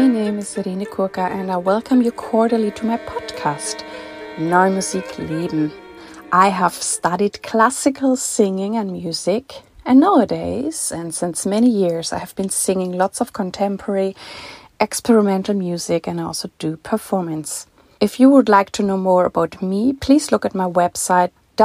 My name is Irene Kurka and I welcome you cordially to my podcast, Neue Musik Leben. I have studied classical singing and music, and nowadays, and since many years, I have been singing lots of contemporary, experimental music and I also do performance. If you would like to know more about me, please look at my website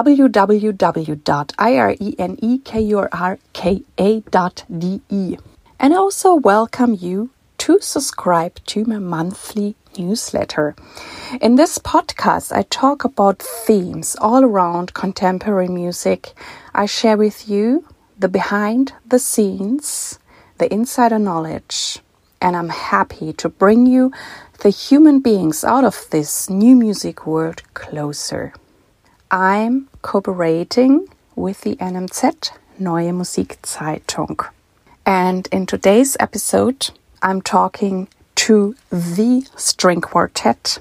www.irenekurka.de. And I also welcome you to subscribe to my monthly newsletter. In this podcast, I talk about themes all around contemporary music. I share with you the behind the scenes, the insider knowledge, and I'm happy to bring you the human beings out of this new music world closer. I'm cooperating with the NMZ Neue Musik Zeitung. And in today's episode, I'm talking to the string quartet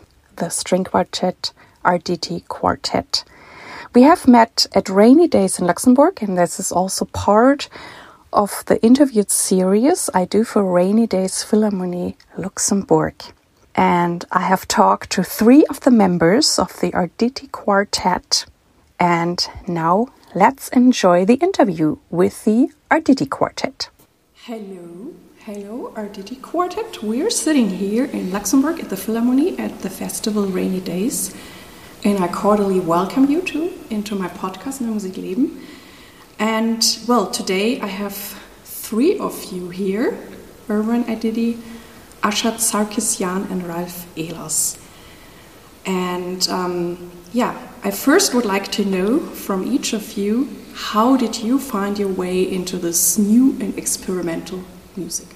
RDT Quartet. We have met at Rainy Days in Luxembourg, and this is also part of the interviewed series I do for Rainy Days Philharmonie Luxembourg. And I have talked to 3 of the members of the RDT Quartet. And now let's enjoy the interview with the RDT Quartet. Hello, RDT Quartet. We're sitting here in Luxembourg at the Philharmonie at the festival Rainy Days. And I cordially welcome you into my podcast, Neue Musik Leben. And, well, today I have 3 of you here, Erwan Aididi, Ashad Sarkisyan and Ralf Ehlers. And, I first would like to know from each of you, how did you find your way into this new and experimental music?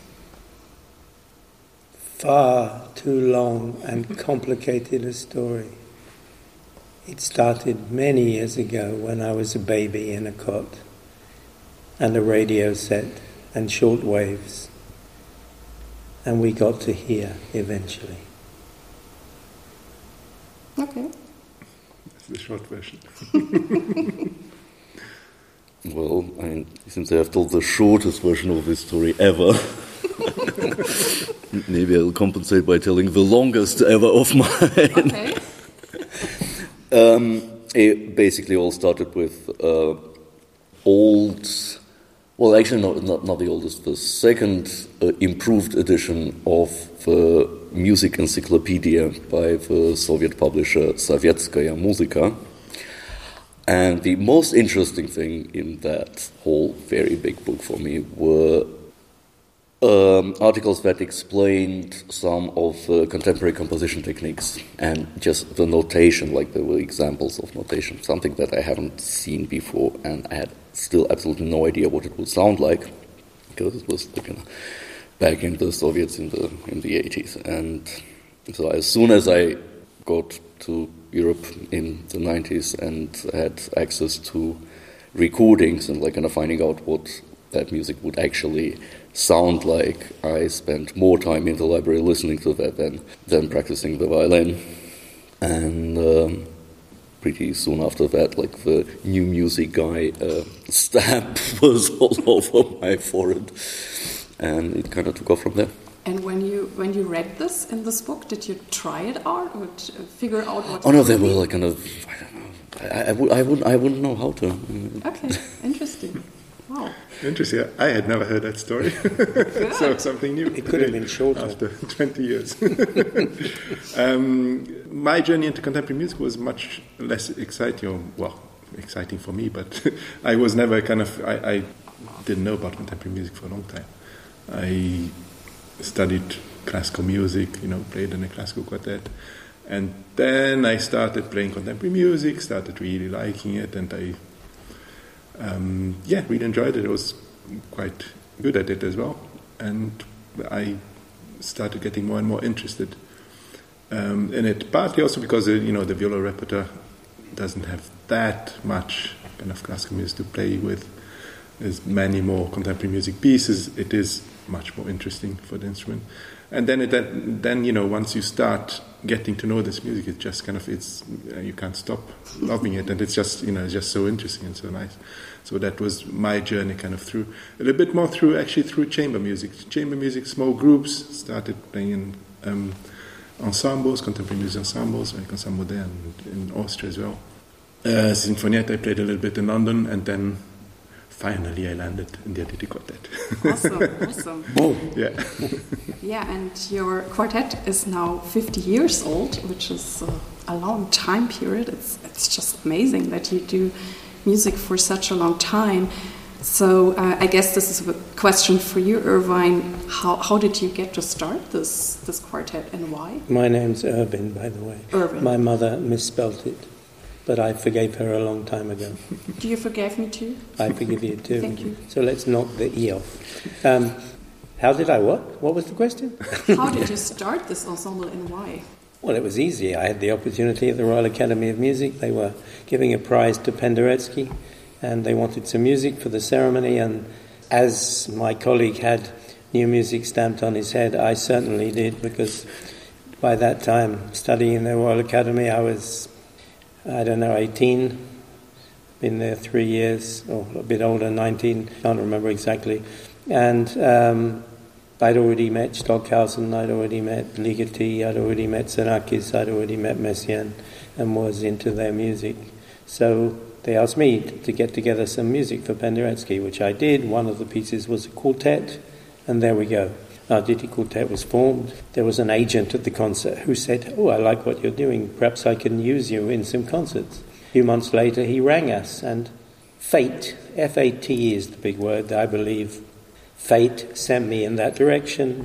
Far too long and complicated a story. It started many years ago when I was a baby in a cot and a radio set and short waves, and we got to hear eventually. Okay. That's the short version. Well, since I have told the shortest version of this story ever, maybe I'll compensate by telling the longest ever of mine. Okay. It basically all started with not the oldest, the second improved edition of the music encyclopedia by the Soviet publisher Sovetskaya Muzika. And the most interesting thing in that whole very big book for me were articles that explained some of the contemporary composition techniques and just the notation, like there were examples of notation, something that I haven't seen before, and I had still absolutely no idea what it would sound like, because it was back in the Soviets in the 80s. And so as soon as I got to Europe in the 90s and had access to recordings and finding out what that music would actually sound like, I spent more time in the library listening to that than practicing the violin. And pretty soon after that, the new music guy stamp was all over my forehead, and it kind of took off from there. And when you read this in this book, did you try it out or figure out what? Oh no, they were I don't know. I wouldn't know how to. Okay, interesting. Wow. Interesting. I had never heard that story. So something new. It could have been shorter. After 20 years. My journey into contemporary music was much less exciting. Well, exciting for me, but I was never I didn't know about contemporary music for a long time. I studied classical music, played in a classical quartet. And then I started playing contemporary music, started really liking it, and I really enjoyed it. I was quite good at it as well. And I started getting more and more interested in it, partly also because, the viola repertoire doesn't have that much kind of classical music to play with. there's many more contemporary music pieces, it is much more interesting for the instrument. And then you know, once you start getting to know this music, it's just kind of, you can't stop loving it, and it's just, you know, it's just so interesting and so nice. So that was my journey kind of through, a little bit more through chamber music, small groups, started playing in ensembles, contemporary music ensembles, like Ensemble Modern in Austria as well. Sinfonietta, I played a little bit in London, and then finally I landed in the Arditi Quartet. Awesome. Oh, yeah. Yeah, and your quartet is now 50 years old, which is a long time period. It's just amazing that you do music for such a long time. So I guess this is a question for you, Irvine. How did you get to start this quartet, and why? my name's Irvin, by the way. Irvin. My mother misspelt it, but I forgave her a long time ago. Do you forgive me too? I forgive you too. Thank you. So let's knock the E off. How did I what? What was the question? How did you start this ensemble, and why? Well, it was easy. I had the opportunity at the Royal Academy of Music. They were giving a prize to Penderecki, and they wanted some music for the ceremony. And as my colleague had new music stamped on his head, I certainly did, because by that time, studying in the Royal Academy, I was, 18, been there 3 years, or a bit older, 19, can't remember exactly. And I'd already met Stockhausen, I'd already met Ligeti, I'd already met Xenakis, I'd already met Messiaen, and was into their music. So they asked me to get together some music for Penderecki, which I did. One of the pieces was a quartet, and there we go. Our Arditi Quartet was formed. There was an agent at the concert who said, "Oh, I like what you're doing. Perhaps I can use you in some concerts." A few months later, he rang us, and fate, F-A-T is the big word, I believe. Fate sent me in that direction.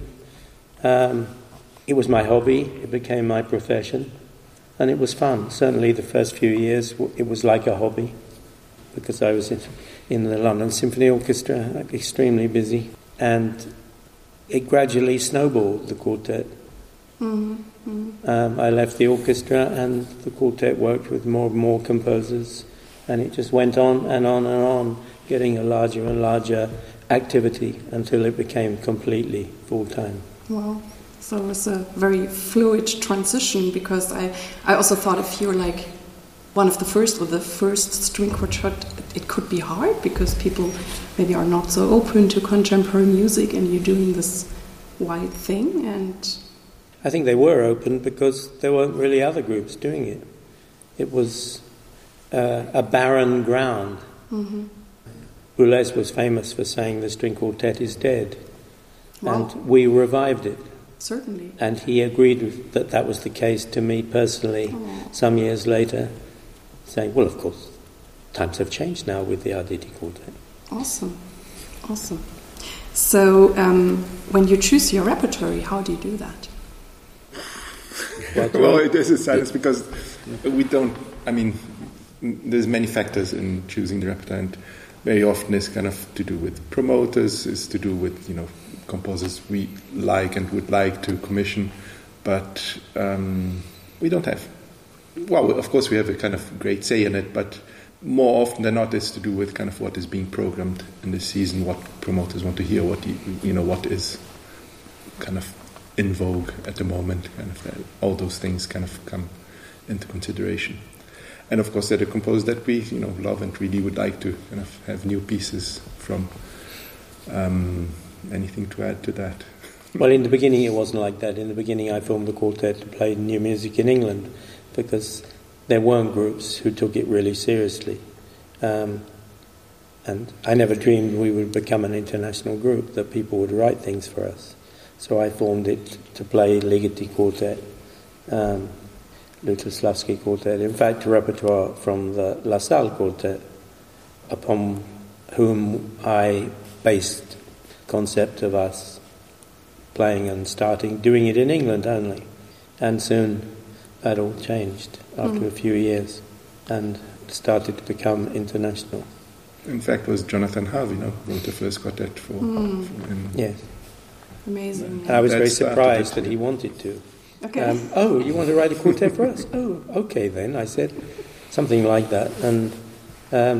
It was my hobby. It became my profession. And it was fun. Certainly the first few years, it was like a hobby, because I was in the London Symphony Orchestra, extremely busy. And it gradually snowballed, the quartet. I left the orchestra, and the quartet worked with more and more composers, and it just went on and on and on, getting a larger and larger activity until it became completely full-time. Wow. So it was a very fluid transition, because I also thought if you're like one of the first, or the first string quartet, it could be hard, because people maybe are not so open to contemporary music, and you're doing this wide thing. And I think they were open because there weren't really other groups doing it. It was a barren ground. Boulez was famous for saying the string quartet is dead. Wow. And we revived it. Certainly. And he agreed that that was the case to me personally some years later, saying, well, of course, times have changed now with the Arditi Quartet. Awesome. So when you choose your repertory, how do you do that? Well, it is a silence, because we don't, there's many factors in choosing the repertoire, and very often it's kind of to do with promoters, it's to do with, composers we like and would like to commission, but we don't have. Well, of course we have a kind of great say in it, but more often than not it's to do with kind of what is being programmed in the season, what promoters want to hear, what is kind of in vogue at the moment, kind of all those things kind of come into consideration. And of course, there are composers that we, love and really would like to kind of have new pieces from. Anything to add to that? Well, in the beginning it wasn't like that. In the beginning I formed the quartet to play new music in England, because there weren't groups who took it really seriously. And I never dreamed we would become an international group, that people would write things for us. So I formed it to play Ligeti Quartet, Lutoslavsky Quartet, in fact, a repertoire from the La Salle Quartet, upon whom I based concept of us playing and doing it in England only. And soon that all changed after a few years and started to become international. In fact, it was Jonathan Harvey, wrote the first quartet for him. Yes. Amazing. I was very surprised that he wanted to. Okay. You want to write a quartet for us? Oh, okay then, I said. Something like that. And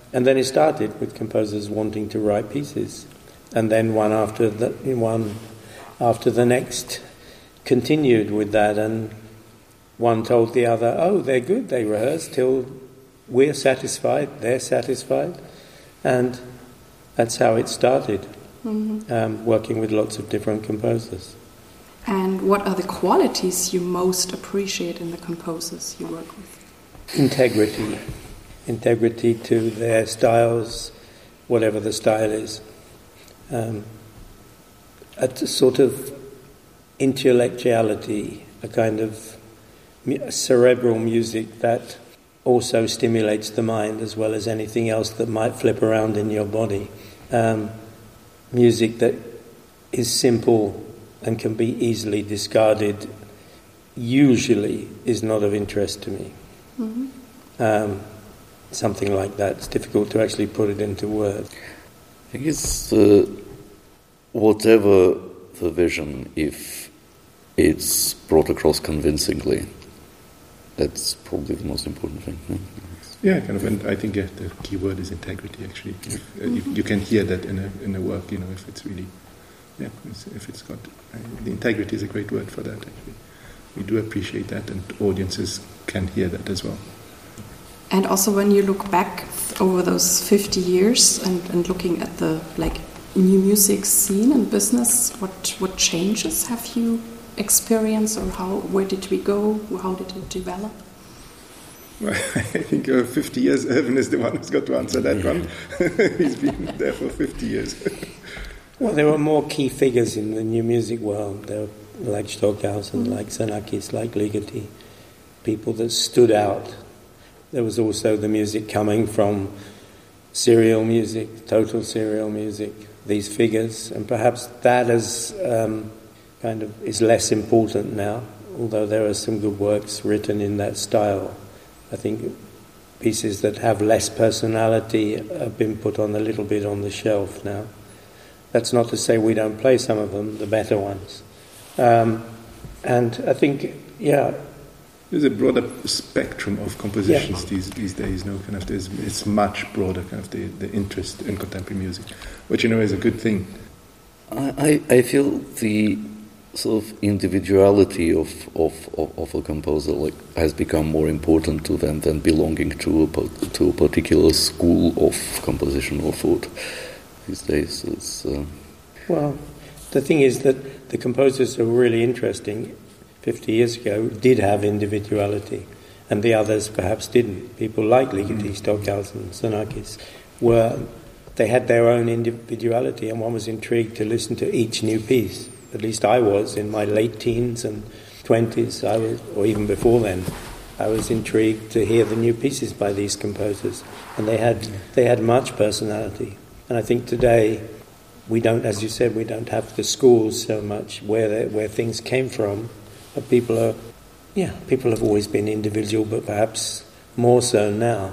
And then it started with composers wanting to write pieces, and then one after the next continued with that, and one told the other, "Oh, they're good. They rehearse till we're satisfied. They're satisfied," and that's how it started. Working with lots of different composers. And what are the qualities you most appreciate in the composers you work with? Integrity to their styles, whatever the style is. A sort of intellectuality, a kind of cerebral music that also stimulates the mind as well as anything else that might flip around in your body. Music that is simple and can be easily discarded usually is not of interest to me. Something like that. It's difficult to actually put it into words. I think it's whatever the vision, if it's brought across convincingly, that's probably the most important thing. Yeah, kind of, and I think the key word is integrity. Actually, you can hear that in a work. If it's really, if it's got the integrity is a great word for that. Actually, we do appreciate that, and audiences can hear that as well. And also, when you look back over those 50 years and looking at the new music scene and business, what changes have you experienced, or where did we go? How did it develop? Well, I think 50 years, Irvin is the one who's got to answer that one. He's been there for 50 years. Well, there were more key figures in the new music world. There were like Stockhausen, like Xenakis, like Ligeti, people that stood out. There was also the music coming from serial music, total serial music, these figures, and perhaps that is is less important now, although there are some good works written in that style. I think pieces that have less personality have been put on a little bit on the shelf now. That's not to say we don't play some of them, the better ones. And I think, there's a broader spectrum of compositions these days. It's much broader, the interest in contemporary music, which is a good thing. I feel the sort of individuality of a composer has become more important to them than belonging to a particular school of composition or thought these days. Well, the thing is that the composers are really interesting. 50 years ago did have individuality, and the others perhaps didn't. People like Ligeti, Stockhausen, Xenakis they had their own individuality, and one was intrigued to listen to each new piece. At least I was in my late teens and 20s, or even before then. I was intrigued to hear the new pieces by these composers, and they had much personality. And I think today we don't, as you said, we don't have the schools so much where things came from. But people have always been individual, but perhaps more so now.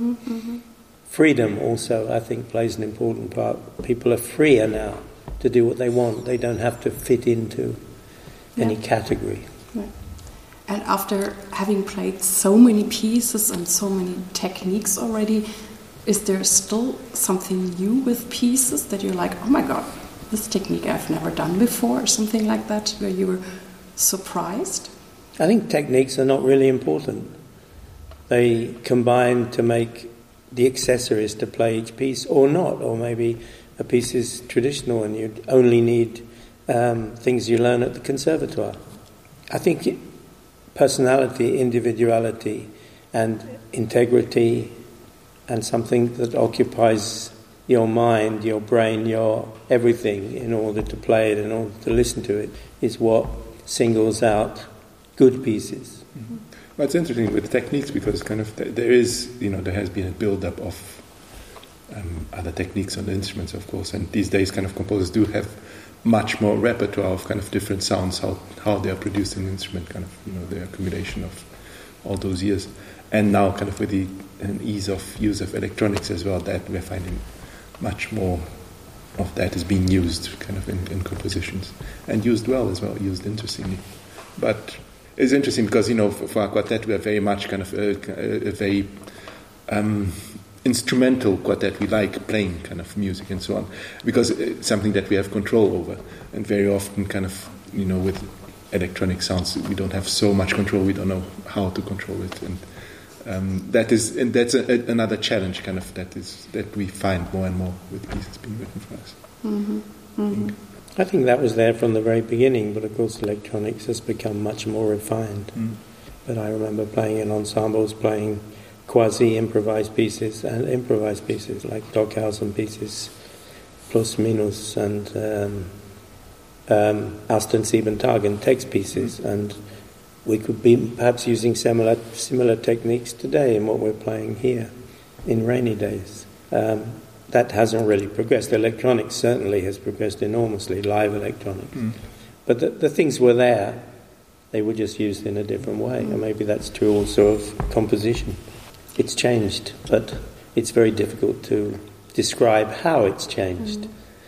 Freedom also, I think, plays an important part. People are freer now to do what they want. They don't have to fit into any category. Yeah. And after having played so many pieces and so many techniques already, is there still something new with pieces that you're like, oh my God, this technique I've never done before, or something like that, where you were surprised? I think techniques are not really important. They combine to make the accessories to play each piece, or not, or maybe a piece is traditional and you only need things you learn at the conservatoire. I think personality, individuality, and integrity, and something that occupies your mind, your brain, your everything in order to play it, in order to listen to it, is what singles out good pieces. Well, it's interesting with techniques because there has been a build-up of other techniques on the instruments, of course, and these days composers do have much more repertoire of different sounds, how they are producing the instrument, the accumulation of all those years, and now with the ease of use of electronics as well, that we're finding much more of that is being used in compositions, and used well as well, used interestingly. But it's interesting because for our quartet we are very much a very instrumental quartet. We like playing kind of music and so on, because it's something that we have control over. And very often, kind of, with electronic sounds, we don't have so much control. We don't know how to control it, and that's another challenge, kind of, that we find more and more with pieces being written for us. Mm-hmm. Mm-hmm. I think that was there from the very beginning, but of course electronics has become much more refined. But I remember playing in ensembles, playing quasi-improvised pieces and improvised pieces like Stockhausen pieces, Plus Minus, and Ersten Sieben Tagen text pieces, and we could be perhaps using similar techniques today in what we're playing here in Rainy Days. That hasn't really progressed. Electronics certainly has progressed enormously, live electronics. But the things were there, they were just used in a different way. And maybe that's true also of composition. It's changed, but it's very difficult to describe how it's changed.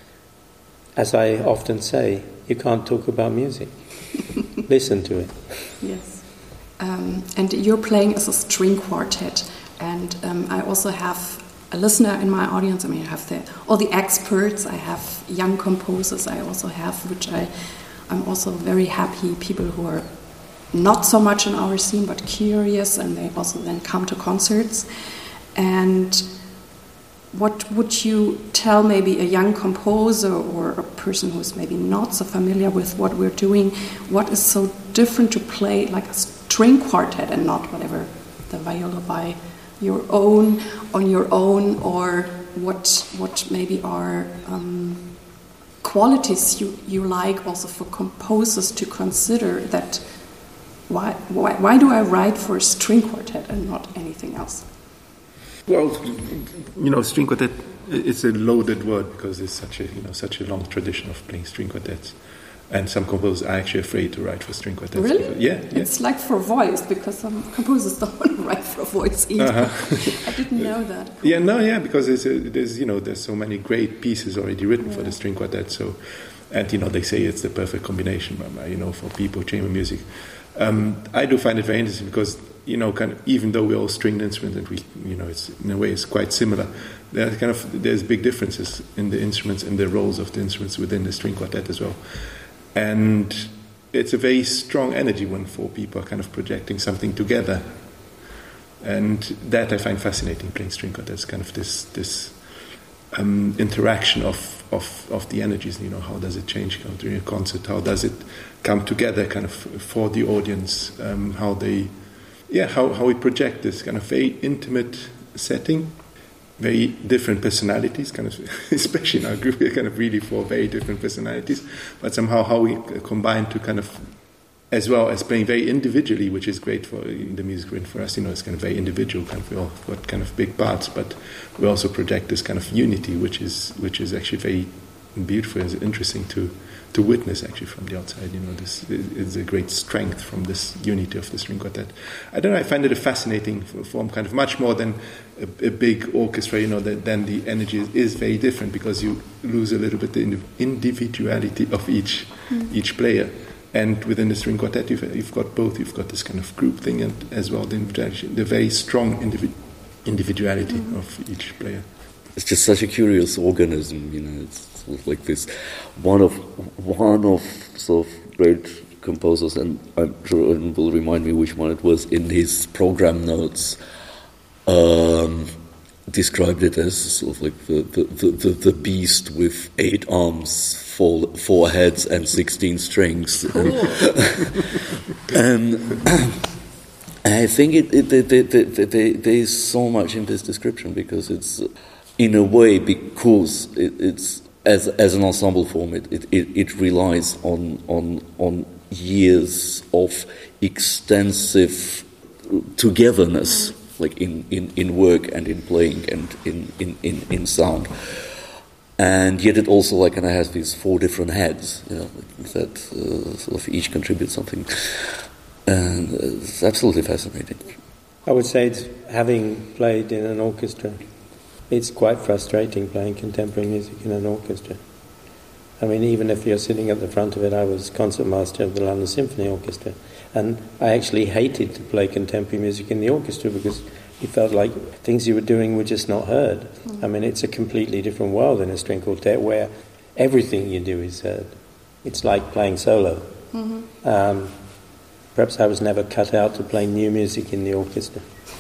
As I often say, you can't talk about music. Listen to it. Yes. And you're playing as a string quartet. And I also have a listener in my audience. I mean, I have all the experts. I have young composers. I also have, which I'm also very happy, people who are not so much in our scene but curious, and they also then come to concerts. And what would you tell maybe a young composer or a person who's maybe not so familiar with what we're doing? What is so different to play like a string quartet and not whatever, the viola by your own, on your own, or what maybe are qualities you like also for composers to consider, that why do I write for a string quartet and not anything else? Well, string quartet, it's a loaded word because there's such a long tradition of playing string quartets. And some composers are actually afraid to write for string quartets. Really? Yeah. It's like for voice, because some composers don't want to write for voice either. I didn't know that. Yeah, because there's so many great pieces already written for the string quartet. So, and they say it's the perfect combination, for people chamber music. I do find it very interesting because kind of, even though we're all stringed instruments and it's in a way it's quite similar, there's big differences in the instruments and the roles of the instruments within the string quartet as well. And it's a very strong energy when four people are kind of projecting something together. And that I find fascinating, playing string quartets, kind of this interaction of the energies. How does it change during a concert? How does it come together kind of for the audience? How we project this kind of very intimate setting. Very different personalities, kind of, especially in our group, we're kind of really four very different personalities, but somehow how we combine to kind of, as well as playing very individually, which is great for the music written for us, it's kind of very individual, kind of, we all got kind of big parts, but we also project this kind of unity, which is actually very beautiful and interesting to witness actually from the outside. This is a great strength from this unity of the string quartet. I don't know, I find it a fascinating form, kind of much more than a big orchestra, then the energy is very different because you lose a little bit the individuality of each player. And within the string quartet, you've got both. You've got this kind of group thing and as well the very strong individuality of each player. It's just such a curious organism, it's sort of like this one of sort of great composers, and I'm sure Ern will remind me which one it was, in his program notes described it as sort of like the beast with 8 arms, 4 heads and 16 strings. Cool. And I think there is so much in this description because it's, in a way, because it's as an ensemble form, it relies on years of extensive togetherness, like in work and in playing and in sound. And yet it also kind of has these 4 different heads, that sort of each contribute something. And it's absolutely fascinating. I would say it's, having played in an orchestra, it's quite frustrating playing contemporary music in an orchestra. I mean, even if you're sitting at the front of it, I was concertmaster of the London Symphony Orchestra, and I actually hated to play contemporary music in the orchestra because you felt like things you were doing were just not heard. I mean, it's a completely different world in a string quartet where everything you do is heard. It's like playing solo. Perhaps I was never cut out to play new music in the orchestra.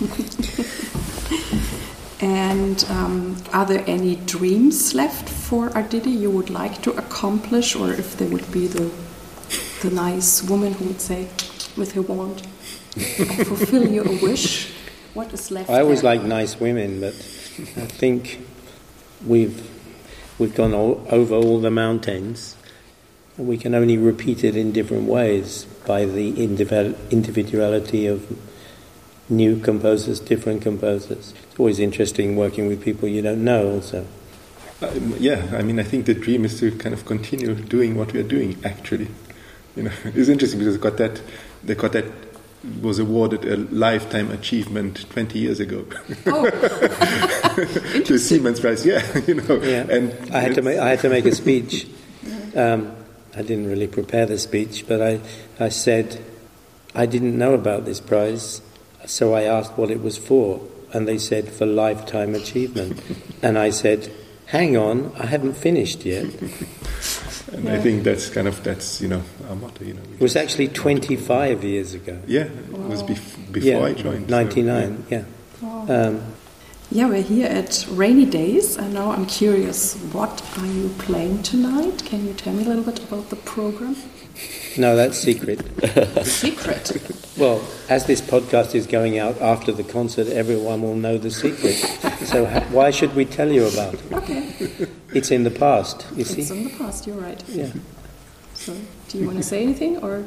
And are there any dreams left for Arditi you would like to accomplish, or if there would be the nice woman who would say with her wand, I fulfill your wish? What is left? I always there? like nice women, but I think we've gone over all the mountains. We can only repeat it in different ways by the individuality of new composers, different composers. It's always interesting working with people you don't know also. I mean, I think the dream is to kind of continue doing what we are doing, actually. It's interesting because the quartet was awarded a lifetime achievement 20 years ago. Oh, the Siemens Prize, Yeah. And I had to make a speech. I didn't really prepare the speech, but I said I didn't know about this prize, so I asked what it was for, and they said for lifetime achievement. And I said, hang on, I haven't finished yet. And I think that's our motto. It was actually 25 years ago. Yeah, it was before I joined. 99, so, wow. We're here at Rainy Days, and now I'm curious, what are you playing tonight? Can you tell me a little bit about the program? No, that's secret. Secret? Well, as this podcast is going out after the concert, everyone will know the secret. So why should we tell you about it? Okay. It's in the past, you see? It's in the past, you're right. Yeah. So, do you want to say anything, or?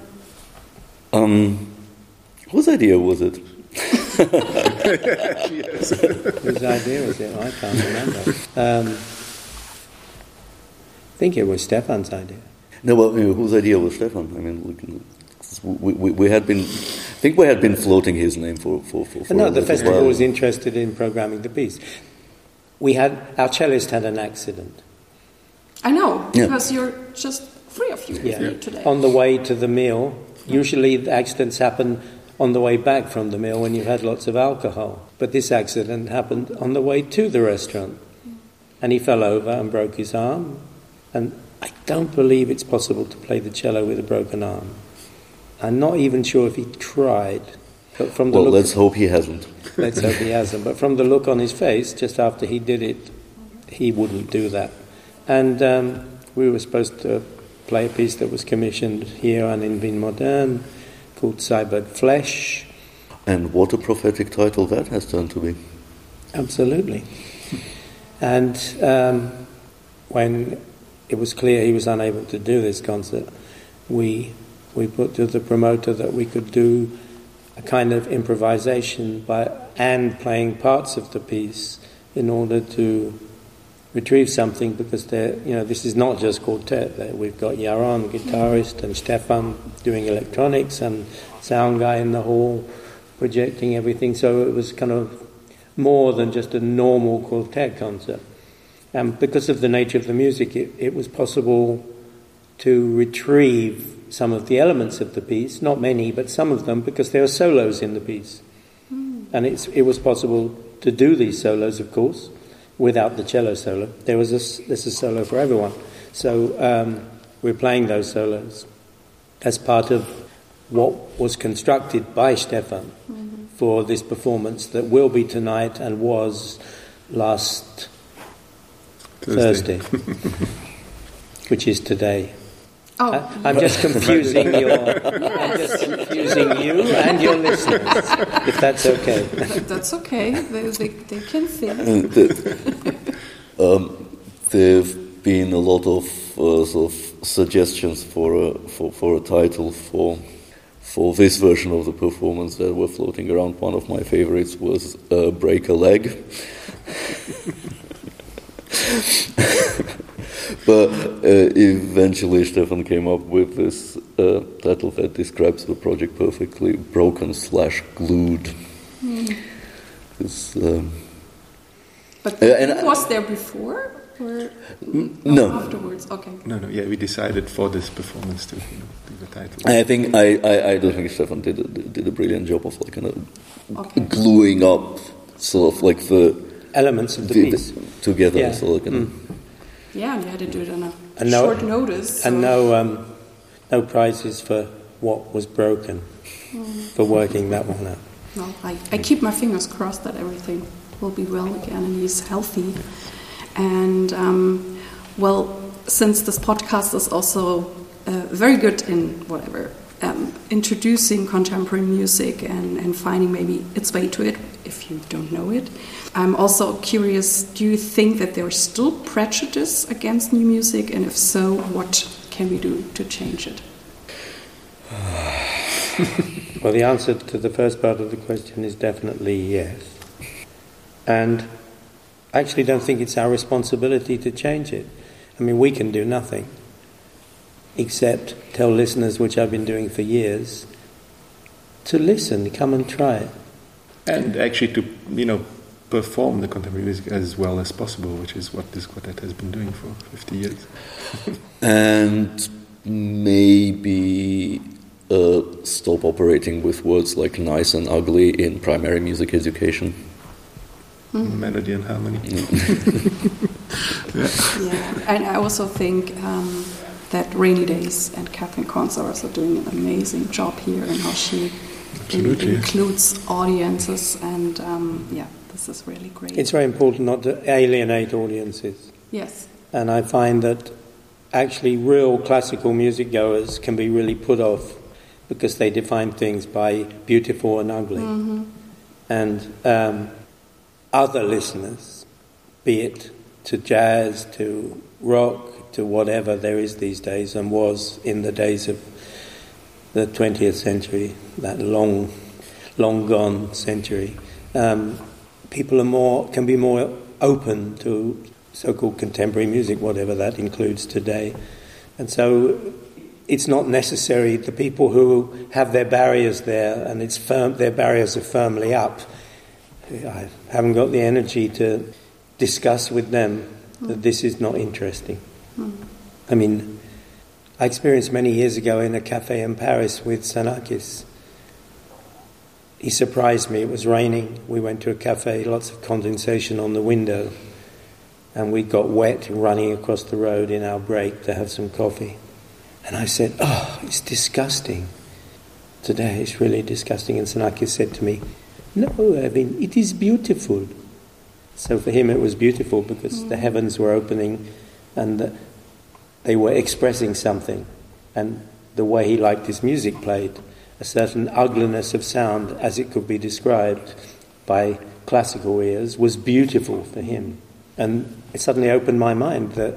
Whose idea was it? Whose idea was it? I can't remember. I think it was Stefan's idea. No, well, whose idea was Stefan? I mean, we had been. I think we had been floating his name for No, the festival was interested in programming the piece. Our cellist had an accident. I know, because you're just three of you here today. On the way to the meal. Usually the accidents happen on the way back from the meal when you've had lots of alcohol. But this accident happened on the way to the restaurant. And he fell over and broke his arm. And I don't believe it's possible to play the cello with a broken arm. I'm not even sure if he tried. But from the let's hope he hasn't. Let's hope he hasn't. But from the look on his face, just after he did it, he wouldn't do that. And we were supposed to play a piece that was commissioned here and in Wien Modern called Cyborg Flesh. And what a prophetic title that has turned to be. Absolutely. And when it was clear he was unable to do this concert, we put to the promoter that we could do a kind of improvisation and playing parts of the piece in order to retrieve something, because this is not just quartet. We've got Yaron, guitarist, and Stefan doing electronics, and sound guy in the hall projecting everything. So it was kind of more than just a normal quartet concert. And because of the nature of the music, it was possible to retrieve some of the elements of the piece, not many, but some of them, because there are solos in the piece. And it was possible to do these solos, of course, without the cello solo. There's a solo for everyone. So we're playing those solos as part of what was constructed by Stefan for this performance that will be tonight and was last Thursday, which is today. Oh, I'm just confusing you and your listeners, if that's okay. That's okay. They can think. There've been a lot of sort of suggestions for a title for this version of the performance that were floating around. One of my favorites was "Break a Leg." But eventually Stefan came up with this title that describes the project perfectly: broken/glued. But it was there before? Or no. Afterwards? Okay. No, we decided for this performance to do the title. I do think Stefan did a brilliant job of gluing up sort of like the elements of the piece together. Yeah. So like Yeah, and you had to do it on And short notice. And no prizes for what was broken for working that one out. No, I keep my fingers crossed that everything will be well again and he's healthy. And, since this podcast is also very good in introducing contemporary music and finding maybe its way to it, if you don't know it, I'm also curious, do you think that there is still prejudice against new music? And if so, what can we do to change it? Well, the answer to the first part of the question is definitely yes. And I actually don't think it's our responsibility to change it. I mean, we can do nothing except tell listeners, which I've been doing for years, to listen, come and try it. And actually to, perform the contemporary music as well as possible, which is what this quartet has been doing for 50 years. and maybe stop operating with words like nice and ugly in primary music education. Melody and harmony. Yeah, and I also think that Rainy Days and Catherine Conz are also doing an amazing job here in how she includes audiences, and this is really great. It's very important not to alienate audiences. Yes. And I find that actually real classical music goers can be really put off because they define things by beautiful and ugly. Mm-hmm. And other listeners, be it to jazz, to rock, to whatever there is these days and was in the days of the 20th century, that long gone century, people can be more open to so-called contemporary music, whatever that includes today. And so it's not necessary, the people who have their barriers there and their barriers are firmly up, I haven't got the energy to discuss with them that this is not interesting. I mean, I experienced many years ago in a cafe in Paris with Xenakis. He surprised me. It was raining. We went to a cafe, lots of condensation on the window, and we got wet running across the road in our break to have some coffee. And I said, "Oh, it's disgusting. Today it's really disgusting." And Xenakis said to me, "No, I mean, it is beautiful." So for him it was beautiful because the heavens were opening and they were expressing something. And the way he liked his music played, a certain ugliness of sound as it could be described by classical ears, was beautiful for him. And it suddenly opened my mind that,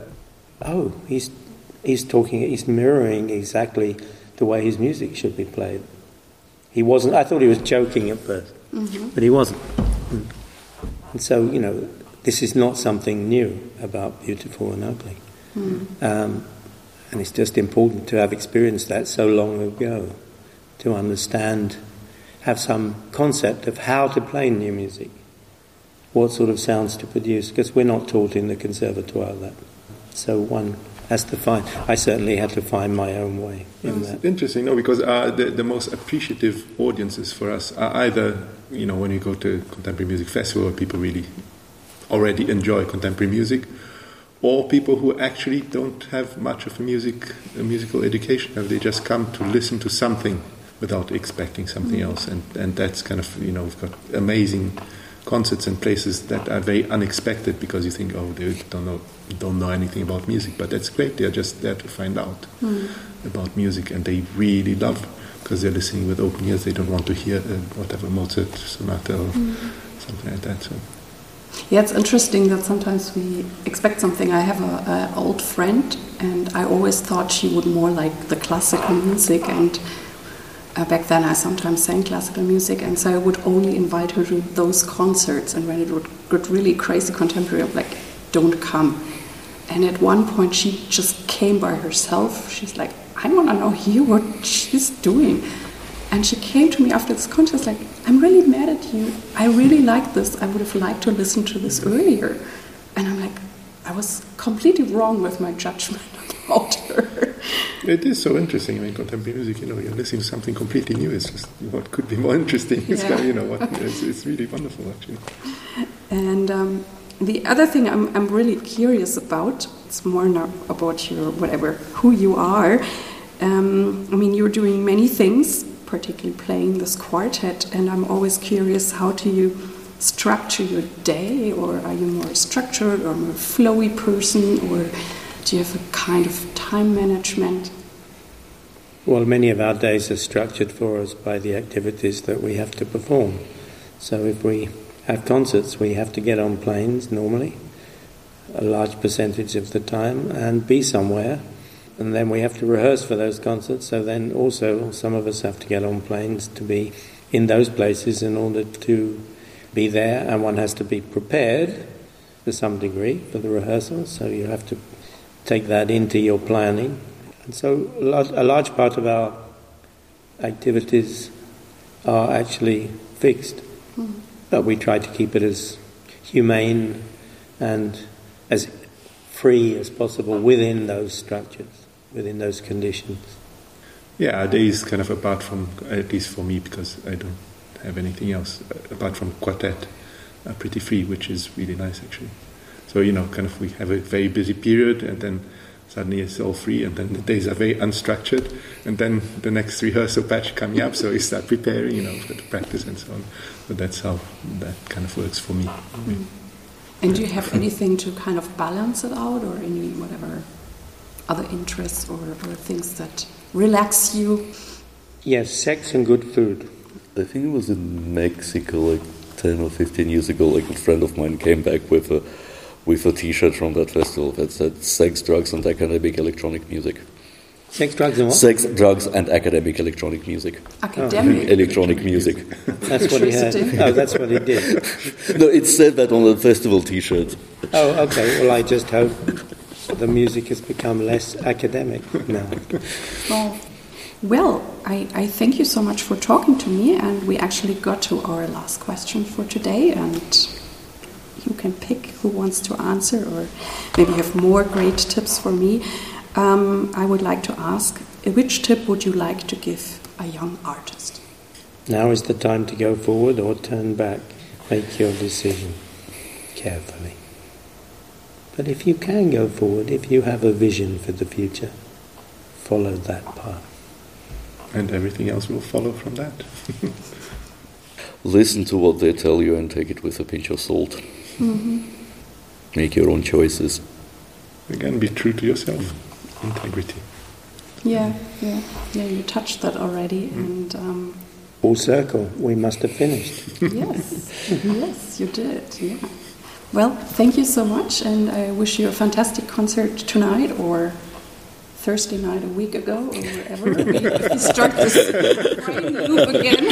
he's mirroring exactly the way his music should be played. He wasn't, I thought he was joking at first, but he wasn't. And so, this is not something new about beautiful and ugly. And it's just important to have experienced that so long ago, to understand, have some concept of how to play new music, what sort of sounds to produce, because we're not taught in the conservatoire that. So one has to find, I certainly had to find my own way in that. Interesting, because the most appreciative audiences for us are either, when you go to a contemporary music festival where people really already enjoy contemporary music, or people who actually don't have much of a musical education. They just come to listen to something without expecting something else. And that's kind of, we've got amazing concerts and places that are very unexpected because you think, they don't know anything about music. But that's great. They're just there to find out about music, and they really love, because they're listening with open ears. They don't want to hear whatever Mozart sonata or something like that. So. Yeah, it's interesting that sometimes we expect something. I have an old friend, and I always thought she would more like the classical music, and back then I sometimes sang classical music, and so I would only invite her to those concerts, and when it would get really crazy contemporary, I'm like, don't come. And at one point she just came by herself. She's like, I want to hear what she's doing. And she came to me after this concert, like, I'm really mad at you. I really like this. I would have liked to listen to this earlier. And I'm like, I was completely wrong with my judgment about her. It is so interesting. I mean, contemporary music, you're listening to something completely new. It's just, what could be more interesting? It's it's really wonderful, actually. And the other thing I'm really curious about, it's more now about who you are. You're doing many things, particularly playing this quartet, and I'm always curious, how do you structure your day, or are you more structured or more flowy person, or do you have a kind of time management? Well, many of our days are structured for us by the activities that we have to perform. So if we have concerts, we have to get on planes normally, a large percentage of the time, and be somewhere. And then we have to rehearse for those concerts, so then also some of us have to get on planes to be in those places in order to be there, and one has to be prepared to some degree for the rehearsal, so you have to take that into your planning. And so a large part of our activities are actually fixed, but we try to keep it as humane and as free as possible within those structures, within those conditions. Yeah, our day is kind of, apart from, at least for me, because I don't have anything else, apart from quartet, are pretty free, which is really nice, actually. So, kind of we have a very busy period, and then suddenly it's all free, and then the days are very unstructured, and then the next rehearsal batch coming up, so we start preparing, for the practice and so on. So that's how that kind of works for me. Mm-hmm. And do you have anything to kind of balance it out, or any whatever other interests or things that relax you? Yes, sex and good food. I think it was in Mexico, like 10 or 15 years ago, like a friend of mine came back with a T-shirt from that festival that said "Sex, Drugs, and Academic Electronic Music." Sex, drugs, and what? Sex, drugs, and academic electronic music. Academic electronic music. That's what he had. Oh, that's what he did. No, it said that on the festival T-shirt. Oh, okay. Well, I just hope the music has become less academic now. Well, I thank you so much for talking to me, and we actually got to our last question for today, and you can pick who wants to answer, or maybe you have more great tips for me. I would like to ask, which tip would you like to give a young artist? Now is the time to go forward or turn back. Make your decision carefully. But if you can go forward, if you have a vision for the future, follow that path. And everything else will follow from that. Listen to what they tell you and take it with a pinch of salt. Mm-hmm. Make your own choices. Again, be true to yourself. Integrity. Yeah, you touched that already. And full circle, we must have finished. Yes, you did, yeah. Well, thank you so much, and I wish you a fantastic concert tonight, or Thursday night a week ago, or wherever. If you start this brain loop again.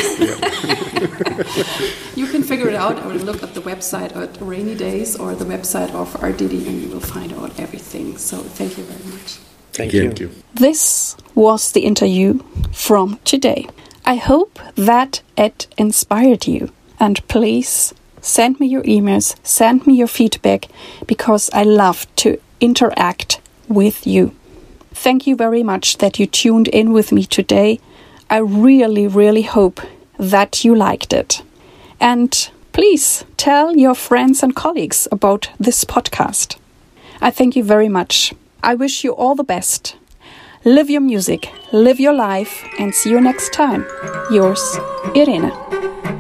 You can figure it out, or look at the website at Rainy Days or the website of RDD, and you will find out everything. So thank you very much. Thank you. This was the interview from today. I hope that it inspired you, and please send me your emails, send me your feedback, because I love to interact with you. Thank you very much that you tuned in with me today. I really, really hope that you liked it. And please tell your friends and colleagues about this podcast. I thank you very much. I wish you all the best. Live your music, live your life, and see you next time. Yours, Irene.